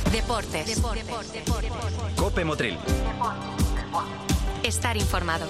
Deportes. COPE Motril. Estar informado.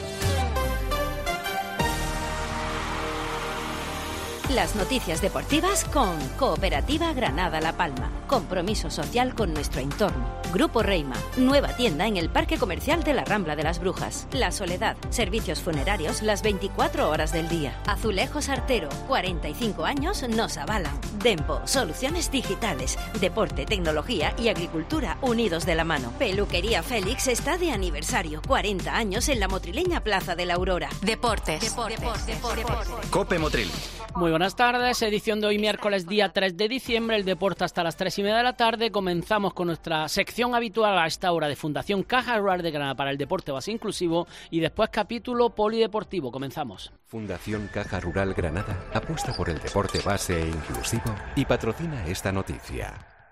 Las noticias deportivas con Cooperativa Granada La Palma. Compromiso social con nuestro entorno. Grupo Reima. Nueva tienda en el Parque Comercial de la Rambla de las Brujas. La Soledad. Servicios funerarios las 24 horas del día. Azulejos Artero. 45 años nos avalan. Dempo. Soluciones digitales. Deporte, tecnología y agricultura unidos de la mano. Peluquería Félix está de aniversario. 40 años en la motrileña Plaza de la Aurora. Deportes. COPE Motril. Muy buenas tardes, edición de hoy miércoles día 3 de diciembre, el deporte hasta las 3:30 de la tarde. Comenzamos con nuestra sección habitual a esta hora de Fundación Caja Rural de Granada para el deporte base inclusivo y después capítulo polideportivo. Comenzamos. Fundación Caja Rural Granada apuesta por el deporte base e inclusivo y patrocina esta noticia.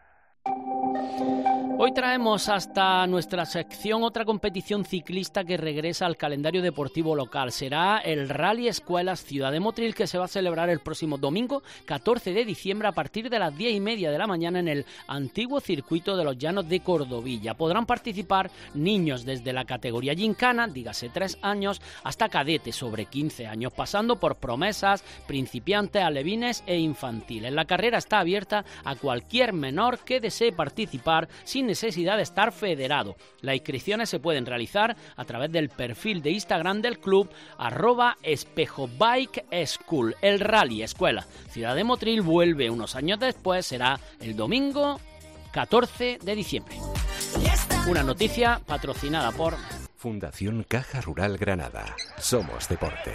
Hoy traemos hasta nuestra sección otra competición ciclista que regresa al calendario deportivo local. Será el Rally Escuelas Ciudad de Motril, que se va a celebrar el próximo domingo 14 de diciembre a partir de las 10:30 de la mañana en el antiguo circuito de los Llanos de Cordovilla. Podrán participar niños desde la categoría gincana, dígase 3 años, hasta cadetes sobre 15 años, pasando por promesas, principiantes, alevines e infantiles. La carrera está abierta a cualquier menor que desee participar sin necesidad de estar federado. Las inscripciones se pueden realizar a través del perfil de Instagram del club @espejobikeschool. El Rally Escuela Ciudad de Motril vuelve unos años después, será el domingo 14 de diciembre. Una noticia patrocinada por Fundación Caja Rural Granada. Somos deporte.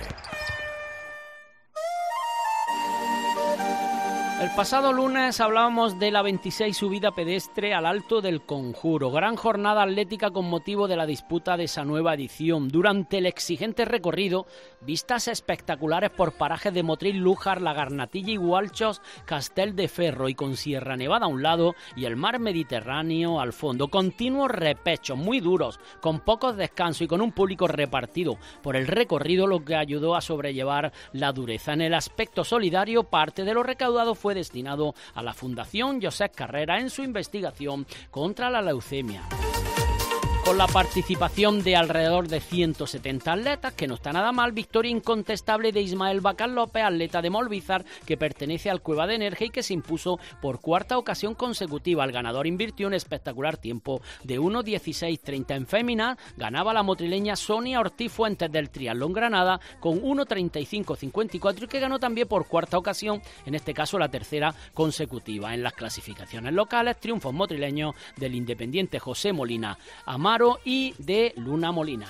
El pasado lunes hablábamos de la 26 subida pedestre al Alto del Conjuro, gran jornada atlética con motivo de la disputa de esa nueva edición. Durante el exigente recorrido, vistas espectaculares por parajes de Motril, Lújar, La Garnatilla y Gualchos, Castel de Ferro y con Sierra Nevada a un lado y el mar Mediterráneo al fondo. Continuos repechos muy duros, con pocos descansos y con un público repartido por el recorrido, lo que ayudó a sobrellevar la dureza. En el aspecto solidario, parte de lo recaudado fue destinado a la Fundación Josep Carrera en su investigación contra la leucemia. Con la participación de alrededor de 170 atletas, que no está nada mal, victoria incontestable de Ismael Bacal López, atleta de Molvízar, que pertenece al Cueva de Energía y que se impuso por cuarta ocasión consecutiva. El ganador invirtió un espectacular tiempo de 1:16:30. En fémina ganaba la motrileña Sonia Ortiz Fuentes del Triatlón Granada con 1:35:54 y que ganó también por cuarta ocasión, en este caso la tercera consecutiva. En las clasificaciones locales, triunfos motrileños del independiente José Molina Amaro y de Luna Molina.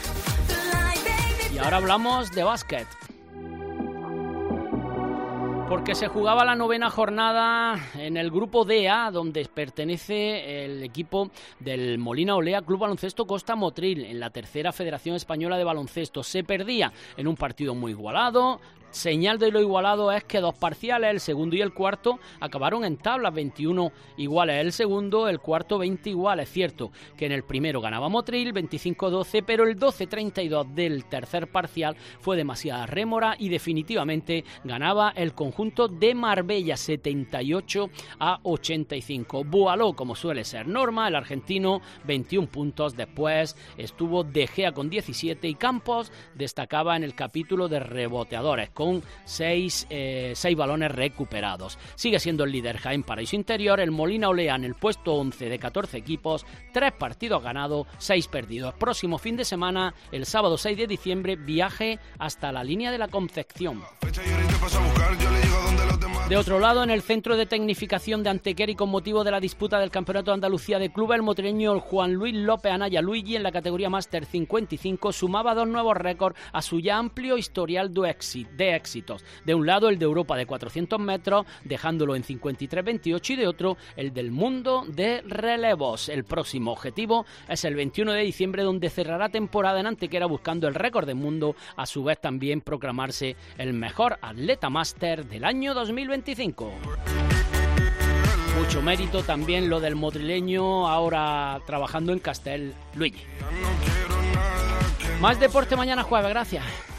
Y ahora hablamos de básquet, porque se jugaba la 9ª jornada en el grupo DA, donde pertenece el equipo del Molina Olea Club Baloncesto Costa Motril, en la tercera Federación Española de Baloncesto. Se perdía en un partido muy igualado. Señal de lo igualado es que dos parciales, el segundo y el cuarto, acabaron en tablas, 21 iguales el segundo, el cuarto 20 iguales. Es cierto que en el primero ganaba Motril, 25-12, pero el 12-32 del tercer parcial fue demasiada rémora y definitivamente ganaba el conjunto de Marbella, 78-85. Boaló, como suele ser norma, el argentino, 21 puntos. Después estuvo De Gea con 17 y Campos destacaba en el capítulo de reboteadores, con 6 balones recuperados. Sigue siendo el líder Jaén Paraíso Interior, el Molina Olea en el puesto 11 de 14 equipos, 3 partidos ganados, 6 perdidos. Próximo fin de semana, el sábado 6 de diciembre, viaje hasta la línea de la Concepción. De otro lado, en el Centro de Tecnificación de Antequera y con motivo de la disputa del Campeonato de Andalucía de Clubes, el motrileño Juan Luis López Anaya Luigi en la categoría Máster 55 sumaba 2 nuevos récords a su ya amplio historial de éxitos. De un lado, el de Europa de 400 metros, dejándolo en 53-28, y de otro, el del mundo de relevos. El próximo objetivo es el 21 de diciembre, donde cerrará temporada en Antequera buscando el récord del mundo, a su vez también proclamarse el mejor atleta máster del año 2025. Mucho mérito también lo del motrileño, ahora trabajando en Castel Luigi. Más deporte mañana jueves, gracias.